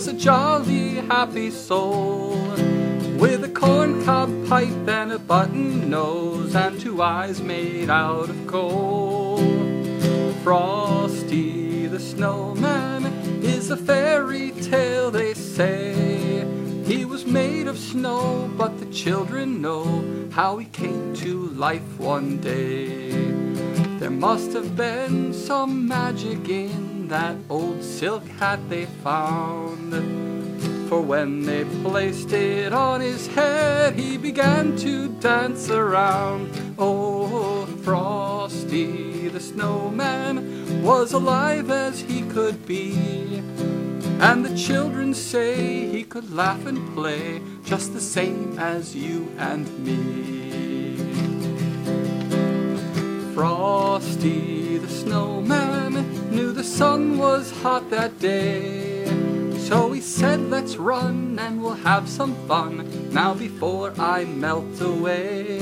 a jolly happy soul, with a corncob pipe and a button nose and 2 eyes made out of coal. Frosty the Snowman is a fairy tale, they say. He was made of snow, but the children know how he came to life one day. There must have been some magic in that old silk hat they found, for when they placed it on his head, he began to dance around. Oh, Frosty the Snowman was alive as he could be, and the children say he could laugh and play just the same as you and me. Frosty the Snowman knew the sun was hot that day, so he said, let's run and we'll have some fun now before I melt away.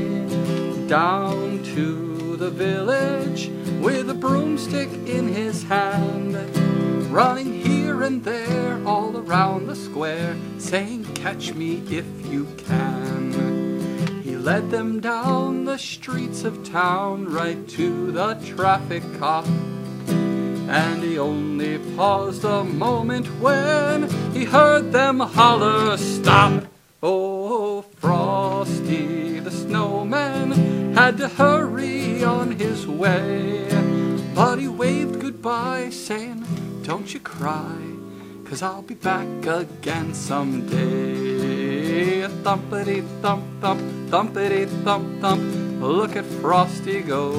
Down to the village with a broomstick in his hand, running here and there all around the square, saying, catch me if you can. He led them down the streets of town right to the traffic cop, and he only paused a moment when he heard them holler, stop! Oh, Frosty the Snowman had to hurry on his way, but he waved goodbye saying, don't you cry, 'cause I'll be back again someday. Thumpity thump thump, thumpity thump thump, look at Frosty go.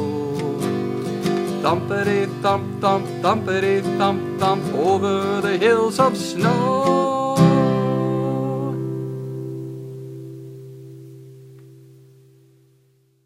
Thumpity thump thump, thumpity thump thump, over the hills of snow.